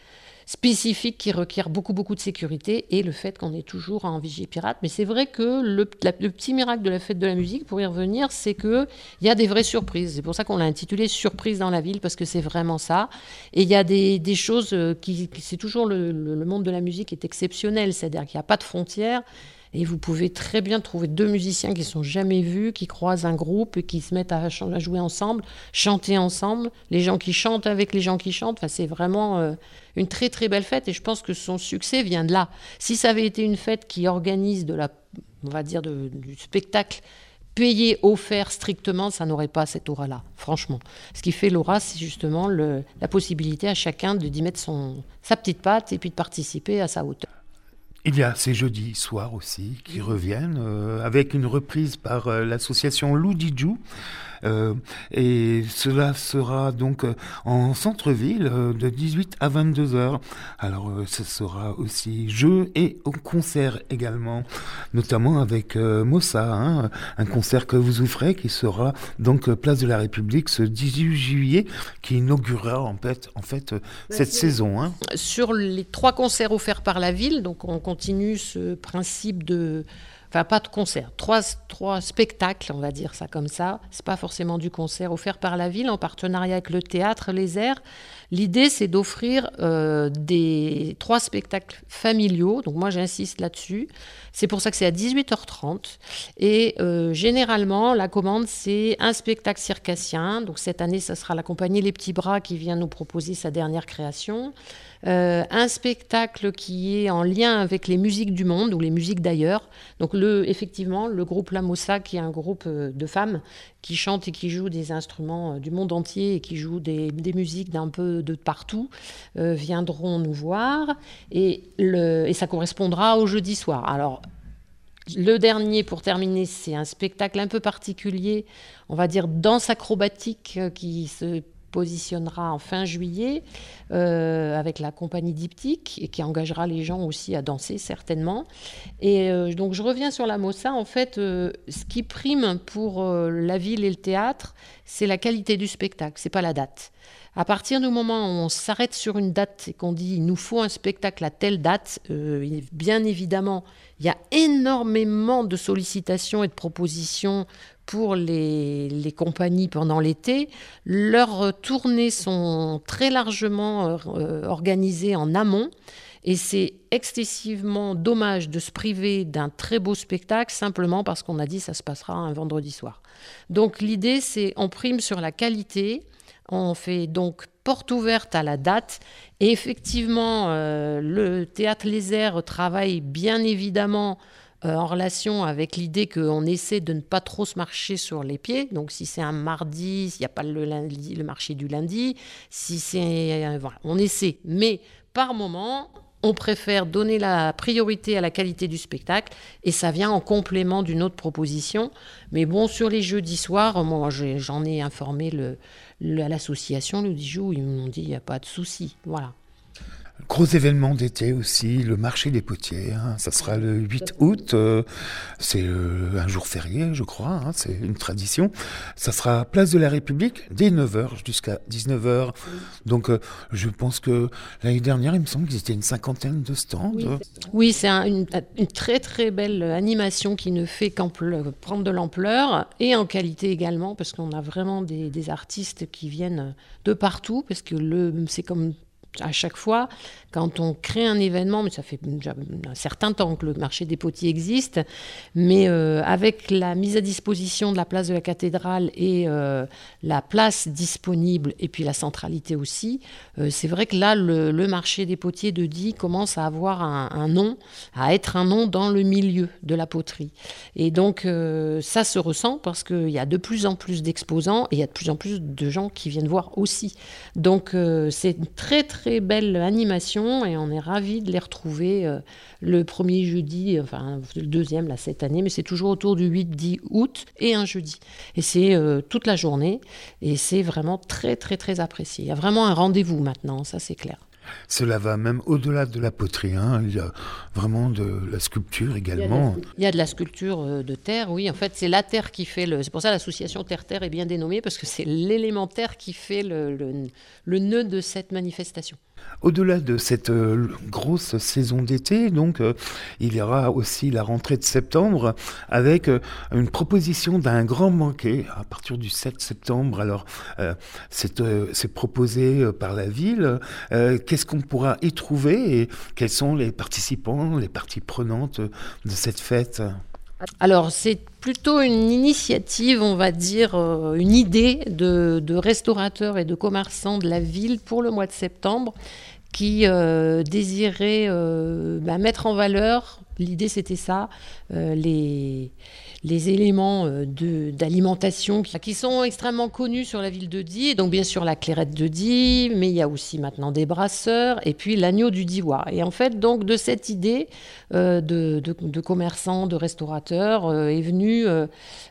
spécifique qui requiert beaucoup, beaucoup de sécurité et le fait qu'on est toujours en vigie pirate. Mais c'est vrai que le, la, le petit miracle de la fête de la musique, pour y revenir, c'est qu'il y a des vraies surprises. C'est pour ça qu'on l'a intitulé « Surprise dans la ville » parce que c'est vraiment ça. Et il y a des, des choses qui, qui... C'est toujours le, le, le monde de la musique est exceptionnel, c'est-à-dire qu'il n'y a pas de frontières. Et vous pouvez très bien trouver deux musiciens qui ne sont jamais vus, qui croisent un groupe et qui se mettent à, ch- à jouer ensemble, chanter ensemble, les gens qui chantent avec les gens qui chantent. Enfin, c'est vraiment euh, une très très belle fête et je pense que son succès vient de là. Si ça avait été une fête qui organise de la, on va dire de, du spectacle payé, offert strictement, ça n'aurait pas cette aura-là, franchement. Ce qui fait l'aura, c'est justement le, la possibilité à chacun de d'y mettre son, sa petite patte et puis de participer à sa hauteur. Il y a ces jeudis soirs aussi qui reviennent euh, avec une reprise par euh, l'association Loudidjou. Euh, et cela sera donc euh, en centre-ville euh, de dix-huit à vingt-deux heures. Alors euh, ce sera aussi jeu et concert également, notamment avec euh, Mossa, hein, un concert que vous offrez qui sera donc euh, place de la République ce dix-huit juillet, qui inaugurera en fait, en fait euh, cette oui. saison. Hein. Sur les trois concerts offerts par la ville, donc on continue ce principe de... Enfin, pas de concert, trois, trois spectacles, on va dire ça comme ça. C'est pas forcément du concert offert par la ville en partenariat avec le théâtre Les Airs. L'idée, c'est d'offrir euh, des trois spectacles familiaux. Donc moi, j'insiste là-dessus. C'est pour ça que c'est à dix-huit heures trente. Et euh, généralement, la commande, c'est un spectacle circassien. Donc cette année, ça sera la compagnie Les Petits Bras qui vient nous proposer sa dernière création. Euh, un spectacle qui est en lien avec les musiques du monde ou les musiques d'ailleurs. Donc le, effectivement, le groupe La Mossa, qui est un groupe de femmes qui chantent et qui jouent des instruments du monde entier et qui jouent des, des musiques d'un peu de partout, euh, viendront nous voir et, le, et ça correspondra au jeudi soir. Alors, le dernier, pour terminer, c'est un spectacle un peu particulier, on va dire danse acrobatique qui se positionnera en fin juillet euh, avec la compagnie Diptyque et qui engagera les gens aussi à danser certainement. Et euh, donc je reviens sur la Mossa. En fait, euh, ce qui prime pour euh, la ville et le théâtre, c'est la qualité du spectacle, c'est pas la date. À partir du moment où on s'arrête sur une date et qu'on dit il nous faut un spectacle à telle date, euh, bien évidemment, il y a énormément de sollicitations et de propositions pour les, les compagnies pendant l'été. Leurs tournées sont très largement euh, organisées en amont et c'est excessivement dommage de se priver d'un très beau spectacle simplement parce qu'on a dit ça se passera un vendredi soir. Donc l'idée, c'est on prime sur la qualité. On fait donc porte ouverte à la date. Et effectivement, euh, le Théâtre Les Airs travaille bien évidemment euh, en relation avec l'idée qu'on essaie de ne pas trop se marcher sur les pieds. Donc si c'est un mardi, s'il n'y a pas le, lundi, le marché du lundi, si c'est, euh, voilà, on essaie. Mais par moment, on préfère donner la priorité à la qualité du spectacle et ça vient en complément d'une autre proposition. Mais bon, sur les jeudis soirs, moi j'ai, j'en ai informé le, le, à l'association Loudidjou, ils m'ont dit il n'y a pas de souci. Voilà. Gros événement d'été aussi, le marché des potiers, hein, ça sera le huit août, euh, c'est euh, un jour férié je crois, hein, c'est une tradition. Ça sera place de la République dès neuf heures jusqu'à dix-neuf heures. Donc euh, je pense que l'année dernière, il me semble qu'ils étaient une cinquantaine de stands. Oui, c'est, oui, c'est un, une, une très très belle animation qui ne fait qu'prendre de l'ampleur et en qualité également parce qu'on a vraiment des, des artistes qui viennent de partout parce que le, c'est comme à chaque fois, quand on crée un événement, mais ça fait déjà un certain temps que le marché des potiers existe, mais euh, avec la mise à disposition de la place de la cathédrale et euh, la place disponible, et puis la centralité aussi, euh, c'est vrai que là, le, le marché des potiers de Die commence à avoir un, un nom, à être un nom dans le milieu de la poterie. Et donc, euh, ça se ressent parce qu'il y a de plus en plus d'exposants et il y a de plus en plus de gens qui viennent voir aussi. Donc, euh, c'est une très, très très belle animation et on est ravis de les retrouver euh, le premier jeudi, enfin le deuxième là cette année, mais c'est toujours autour du huit dix août et un jeudi. Et c'est euh, toute la journée et c'est vraiment très très très apprécié. Il y a vraiment un rendez-vous maintenant, ça c'est clair. Cela va même au-delà de la poterie, hein. Il y a vraiment de la sculpture également. Il y a de la sculpture de terre, oui. En fait, c'est la terre qui fait le... C'est pour ça que l'association Terre-Terre est bien dénommée, parce que c'est l'élément terre qui fait le, le, le nœud de cette manifestation. Au-delà de cette euh, grosse saison d'été, donc, euh, il y aura aussi la rentrée de septembre avec euh, une proposition d'un grand banquet à partir du sept septembre. Alors, euh, c'est, euh, c'est proposé euh, par la ville. Euh, qu'est-ce qu'on pourra y trouver et quels sont les participants, les parties prenantes de cette fête ? Alors, c'est plutôt une initiative, on va dire, euh, une idée de, de restaurateurs et de commerçants de la ville pour le mois de septembre qui euh, désiraient euh, bah, mettre en valeur, l'idée c'était ça, euh, les, les éléments euh, de, d'alimentation qui, qui sont extrêmement connus sur la ville de Die. Et donc bien sûr la clairette de Die, mais il y a aussi maintenant des brasseurs et puis l'agneau du Diois. Et en fait, donc de cette idée euh, de, de, de commerçants, de restaurateurs, euh, est venu euh,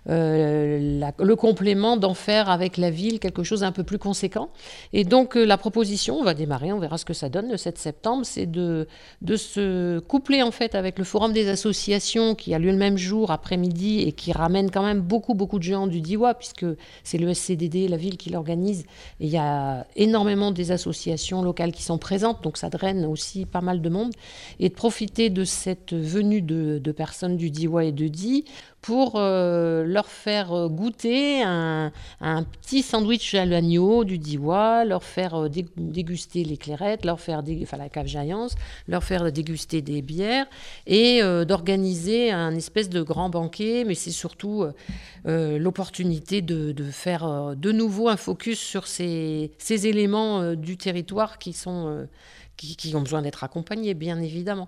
euh, la, le complément d'en faire avec la ville quelque chose d'un peu plus conséquent. Et donc euh, la proposition, on va démarrer, on verra ce que ça donne le sept septembre, c'est de, de se coupler en fait avec le Forum des associations qui a lieu le même jour après-midi et qui ramène quand même beaucoup, beaucoup de gens du Diois, puisque c'est le S C D D, la ville, qui l'organise. Et il y a énormément des associations locales qui sont présentes, donc ça draine aussi pas mal de monde. Et de profiter de cette venue de, de personnes du Diois et de Die pour euh, leur faire goûter un, un petit sandwich à l'agneau du Diois, leur faire déguster les clairettes, leur faire dé... enfin la cave Jaillance, leur faire déguster des bières et euh, d'organiser un espèce de grand banquet, mais c'est surtout euh, l'opportunité de, de faire euh, de nouveau un focus sur ces, ces éléments euh, du territoire qui, sont, euh, qui, qui ont besoin d'être accompagnés, bien évidemment.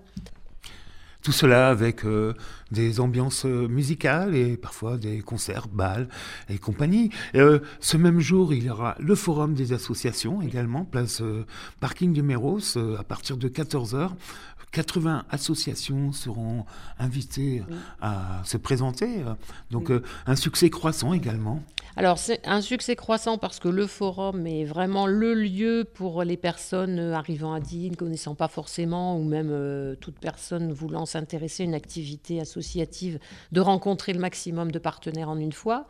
Tout cela avec euh, des ambiances musicales et parfois des concerts, bals et compagnie. Et, euh, ce même jour, il y aura le forum des associations également, place euh, Parking du Méros, euh, à partir de quatorze heures. quatre-vingts associations seront invitées oui. à se présenter. Donc, oui. euh, un succès croissant également. Alors, c'est un succès croissant parce que le forum est vraiment le lieu pour les personnes arrivant à Die, ne connaissant pas forcément, ou même euh, toute personne voulant s'intéresser à une activité associative, de rencontrer le maximum de partenaires en une fois.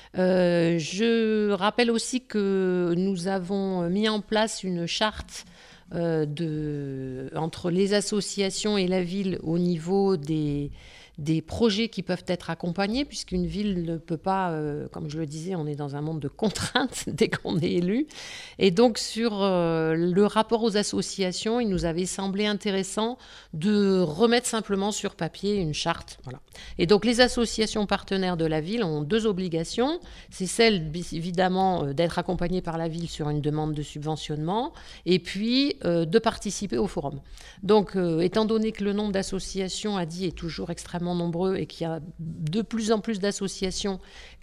Euh, je rappelle aussi que nous avons mis en place une charte euh, de, entre les associations et la ville au niveau des... des projets qui peuvent être accompagnés, puisqu'une ville ne peut pas, euh, comme je le disais, on est dans un monde de contraintes dès qu'on est élu. Et donc, sur euh, le rapport aux associations, il nous avait semblé intéressant de remettre simplement sur papier une charte. Voilà. Et donc, les associations partenaires de la ville ont deux obligations. C'est celle, évidemment, d'être accompagnées par la ville sur une demande de subventionnement, et puis euh, de participer au forum. Donc, euh, étant donné que le nombre d'associations à Die est toujours extrêmement nombreux et qu'il y a de plus en plus d'associations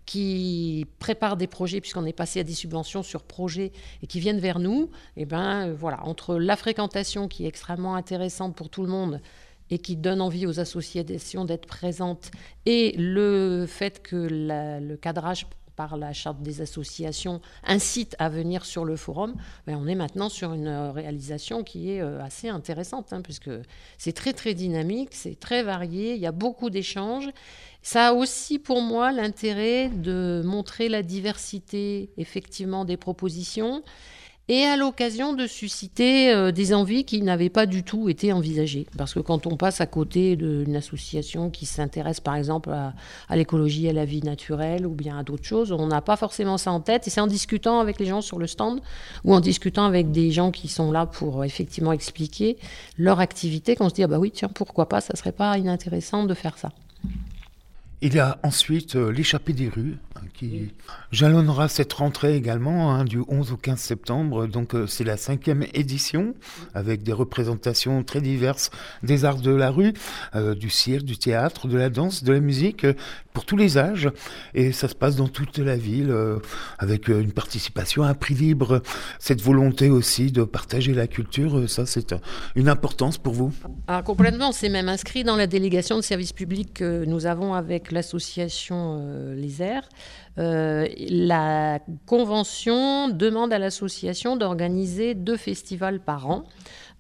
qui préparent des projets, puisqu'on est passé à des subventions sur projets et qui viennent vers nous, et ben voilà, entre la fréquentation qui est extrêmement intéressante pour tout le monde et qui donne envie aux associations d'être présentes, et le fait que la, le cadrage par la charte des associations incite à venir sur le forum, ben on est maintenant sur une réalisation qui est assez intéressante, hein, puisque c'est très très dynamique, c'est très varié, il y a beaucoup d'échanges. Ça a aussi pour moi l'intérêt de montrer la diversité effectivement des propositions, et à l'occasion de susciter euh, des envies qui n'avaient pas du tout été envisagées. Parce que quand on passe à côté d'une association qui s'intéresse par exemple à, à l'écologie, à la vie naturelle ou bien à d'autres choses, on n'a pas forcément ça en tête. Et c'est en discutant avec les gens sur le stand ou en discutant avec des gens qui sont là pour effectivement expliquer leur activité qu'on se dit « ah bah oui, tiens, pourquoi pas, ça serait pas inintéressant de faire ça ». Il y a ensuite euh, l'échappée des rues hein, qui oui. jalonnera cette rentrée également hein, du onze au quinze septembre. Donc euh, c'est la cinquième édition avec des représentations très diverses des arts de la rue, euh, du cirque, du théâtre, de la danse, de la musique euh, pour tous les âges. Et ça se passe dans toute la ville euh, avec euh, une participation à prix libre. Cette volonté aussi de partager la culture, euh, ça c'est euh, une importance pour vous? Ah, complètement, c'est même inscrit dans la délégation de service public que nous avons avec l'association euh, Les Airs. Euh, la convention demande à l'association d'organiser deux festivals par an.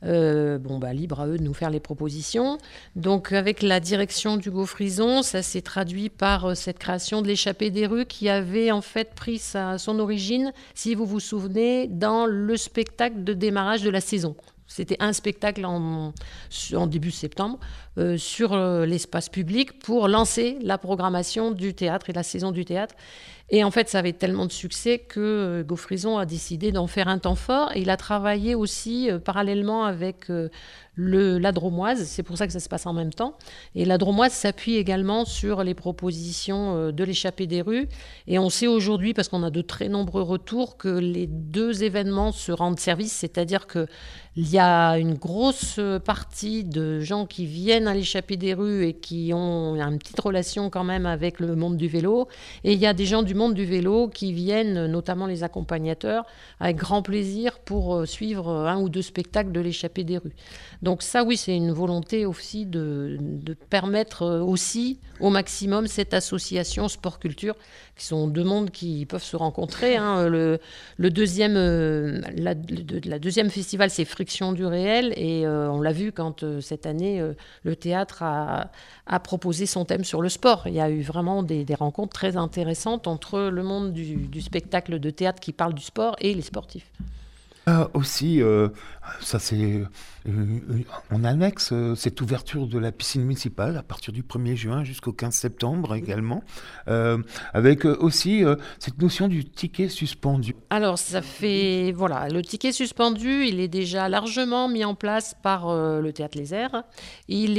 Euh, bon, bah, libre à eux de nous faire les propositions. Donc, avec la direction d'Hugo Frison, ça s'est traduit par euh, cette création de l'échappée des rues qui avait en fait pris sa, son origine, si vous vous souvenez, dans le spectacle de démarrage de la saison. C'était un spectacle en, en début septembre euh, sur euh, l'espace public pour lancer la programmation du théâtre et la saison du théâtre. Et en fait, ça avait tellement de succès que Hugo Frison a décidé d'en faire un temps fort. Et il a travaillé aussi euh, parallèlement avec euh, le, la Dromoise. C'est pour ça que ça se passe en même temps. Et la Dromoise s'appuie également sur les propositions euh, de l'échappée des rues. Et on sait aujourd'hui, parce qu'on a de très nombreux retours, que les deux événements se rendent service. C'est-à-dire qu'il y a une grosse partie de gens qui viennent à l'échappée des rues et qui ont une petite relation quand même avec le monde du vélo. Et il y a des gens du monde du vélo qui viennent, notamment les accompagnateurs, avec grand plaisir pour suivre un ou deux spectacles de l'échappée des rues. Donc ça, oui, c'est une volonté aussi de, de permettre aussi au maximum cette association sport-culture, qui sont deux mondes qui peuvent se rencontrer. Hein. Le, le, deuxième, euh, la, le, la deuxième festival, c'est Friction du réel, et euh, on l'a vu quand euh, cette année, euh, le théâtre a, a proposé son thème sur le sport. Il y a eu vraiment des, des rencontres très intéressantes entre le monde du, du spectacle de théâtre qui parle du sport et les sportifs. Ah, aussi, euh, ça c'est euh, on annexe euh, cette ouverture de la piscine municipale à partir du premier juin jusqu'au quinze septembre également, euh, avec euh, aussi euh, cette notion du ticket suspendu. Alors ça fait, voilà, le ticket suspendu, il est déjà largement mis en place par euh, le Théâtre Les Airs. Il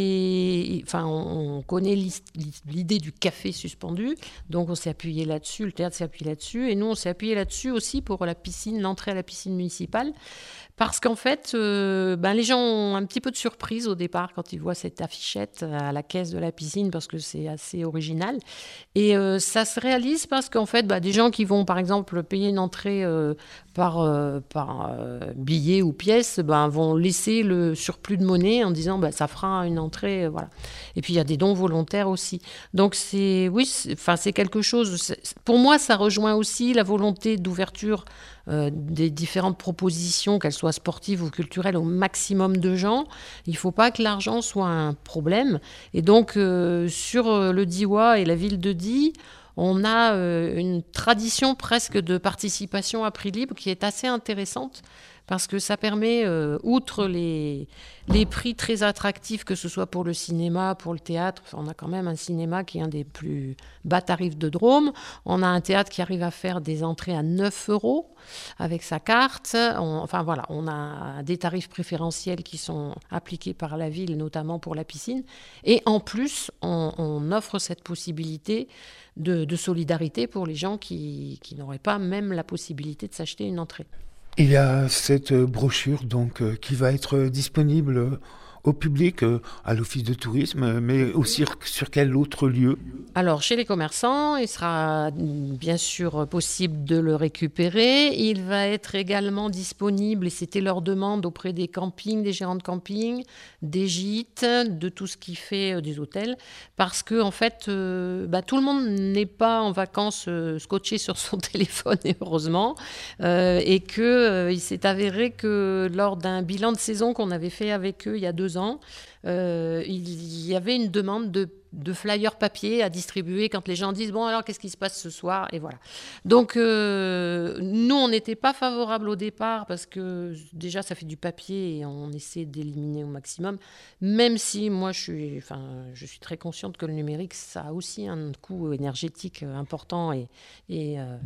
est, enfin, on, on connaît l'idée du café suspendu, donc on s'est appuyé là-dessus, le théâtre s'est appuyé là-dessus, et nous on s'est appuyé là-dessus aussi pour la piscine, l'entrée à la piscine municipale, parce qu'en fait, euh, ben les gens ont un petit peu de surprise au départ quand ils voient cette affichette à la caisse de la piscine, parce que c'est assez original. Et euh, ça se réalise parce qu'en fait, ben, des gens qui vont, par exemple, payer une entrée euh, par, euh, par euh, billet ou pièce, ben, vont laisser le surplus de monnaie en disant ben, ça fera une entrée. Euh, voilà. Et puis, il y a des dons volontaires aussi. Donc, c'est, oui, c'est, c'est quelque chose... C'est, pour moi, ça rejoint aussi la volonté d'ouverture Euh, des différentes propositions, qu'elles soient sportives ou culturelles, au maximum de gens. Il ne faut pas que l'argent soit un problème. Et donc, euh, sur le Diois et la ville de Die, on a euh, une tradition presque de participation à prix libre qui est assez intéressante, parce que ça permet, euh, outre les, les prix très attractifs, que ce soit pour le cinéma, pour le théâtre, enfin, on a quand même un cinéma qui est un des plus bas tarifs de Drôme, on a un théâtre qui arrive à faire des entrées à neuf euros avec sa carte, on, enfin voilà, on a des tarifs préférentiels qui sont appliqués par la ville, notamment pour la piscine, et en plus, on, on offre cette possibilité de, de solidarité pour les gens qui, qui n'auraient pas même la possibilité de s'acheter une entrée. Il y a cette brochure donc euh, qui va être disponible euh, au public, euh, à l'office de tourisme, mais aussi sur quel autre lieu ? Alors, chez les commerçants, il sera bien sûr possible de le récupérer. Il va être également disponible, et c'était leur demande, auprès des campings, des gérants de camping, des gîtes, de tout ce qui fait euh, des hôtels, parce que en fait, euh, bah, tout le monde n'est pas en vacances euh, scotché sur son téléphone, et heureusement, euh, et qu'il euh, s'est avéré que lors d'un bilan de saison qu'on avait fait avec eux il y a deux ans, euh, il y avait une demande de de flyers papier à distribuer quand les gens disent « Bon, alors, qu'est-ce qui se passe ce soir ?» Et voilà. Donc, euh, nous, on n'était pas favorables au départ, parce que déjà, ça fait du papier et on essaie d'éliminer au maximum, même si moi, je suis, enfin, je suis très consciente que le numérique, ça a aussi un coût énergétique important, et, et euh,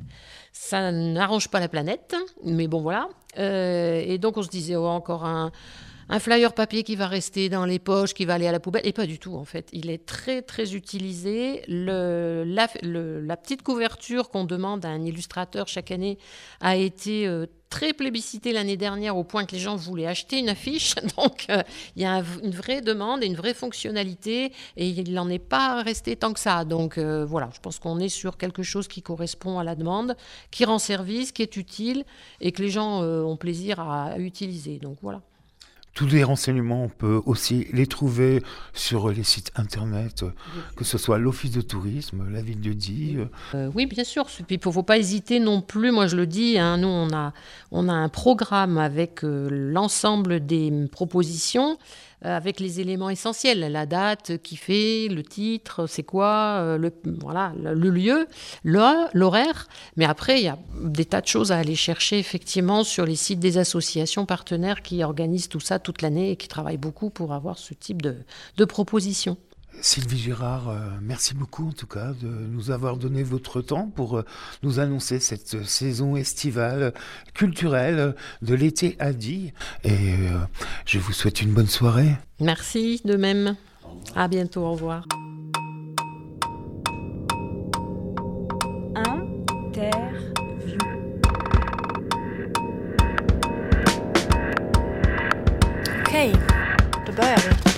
ça n'arrange pas la planète. Mais bon, voilà. Euh, et donc, on se disait oh, « encore un... » Un flyer papier qui va rester dans les poches, qui va aller à la poubelle. Et pas du tout, en fait. Il est très, très utilisé. Le, la, le, la petite couverture qu'on demande à un illustrateur chaque année a été euh, très plébiscitée l'année dernière, au point que les gens voulaient acheter une affiche. Donc, euh, il y a un, une vraie demande et une vraie fonctionnalité. Et il n'en est pas resté tant que ça. Donc, euh, voilà, je pense qu'on est sur quelque chose qui correspond à la demande, qui rend service, qui est utile et que les gens euh, ont plaisir à, à utiliser. Donc, voilà. Tous les renseignements, on peut aussi les trouver sur les sites internet, que ce soit l'Office de tourisme, la ville de Die. Euh, oui, bien sûr. Puis il ne faut pas hésiter non plus. Moi, je le dis, hein, nous, on a, on a un programme avec euh, l'ensemble des propositions, euh, avec les éléments essentiels. La date, qui fait, le titre, c'est quoi, euh, le, voilà, le, le lieu, l'horaire. Mais après, il y a des tas de choses à aller chercher, effectivement, sur les sites des associations partenaires qui organisent tout ça toute l'année et qui travaillent beaucoup pour avoir ce type de, de propositions. Sylvie Girard, euh, merci beaucoup en tout cas de nous avoir donné votre temps pour euh, nous annoncer cette saison estivale culturelle de l'été à Die. Et euh, je vous souhaite une bonne soirée. Merci, de même. À bientôt, au revoir. Interview. Okay, de Beuerwind.